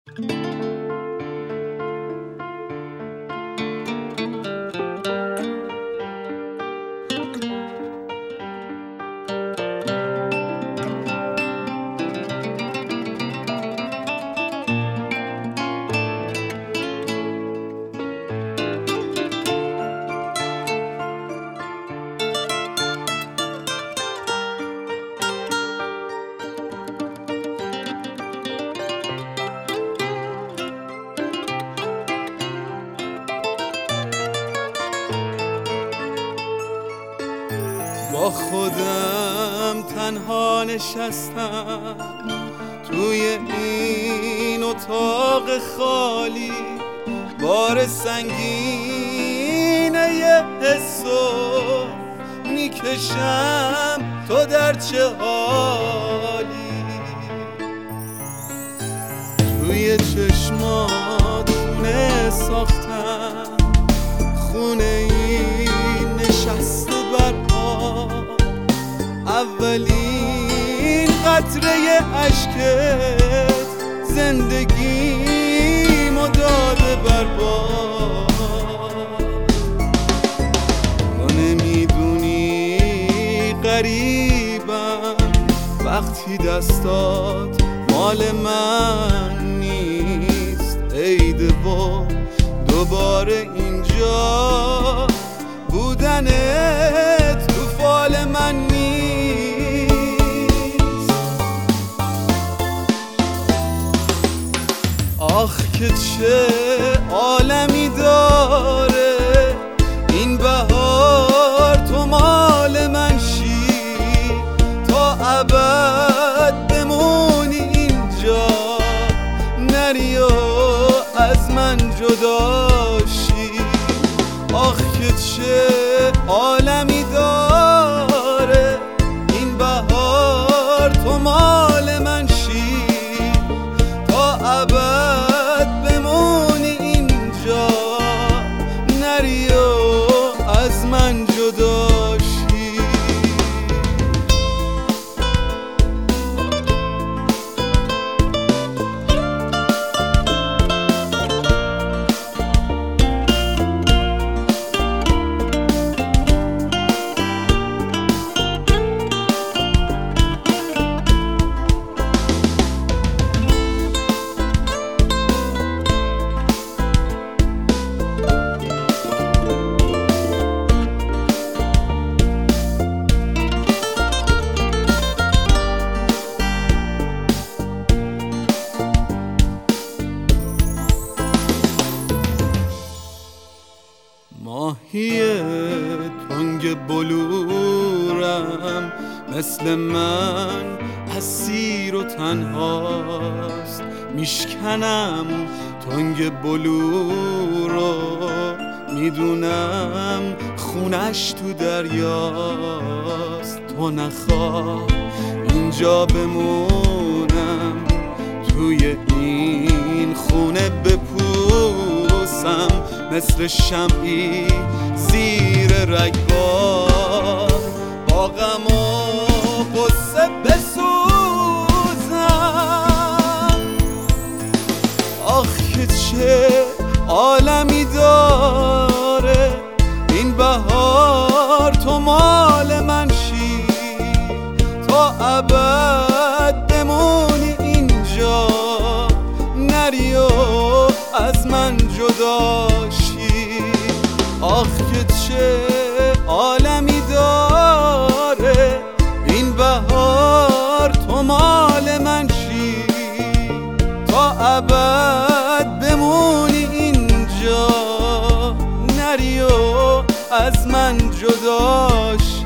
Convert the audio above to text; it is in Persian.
با خودم تنها نشستم توی این اتاق خالی، بار سنگینه یه حسو میکشم، تو در چه حالی؟ توی چشمات خونه ساختم، خونه این نشسته بر اولین قطره اشکت زندگیمو داده بر باد. تو نمیدونی غریبم وقتی دستات مال من نیست. عیده و دوباره اینجا بودنت تو فال من نیست. آخ که چه عالمی داره این بهار، تو مال من شی تا ابد بمونی اینجا، نری و از من جدا شی. آخ که چه عالمی داره این بهار، تو مال من شی تا ابد بمونی اینجا، نری و از من جدا شی. ماهی تنگ بلورم مثل من اسیر و تنهاست، میشکنم تنگ بلور رو، میدونم خونش تو دریاست. تو نخواه اینجا بمونم، توی این خونه بپوسم مثل شمعی زیر رگبار، با غم و غصه بسوزم. آخ که چه عالمی داره این بهار، تو مال من شی تا ابد بمونی اینجا، نری و از من جدا شی. آخ که چه عالمی داره این بهار، تو مال من شی تا ابد بمونی اینجا، نری و از من جدا شی.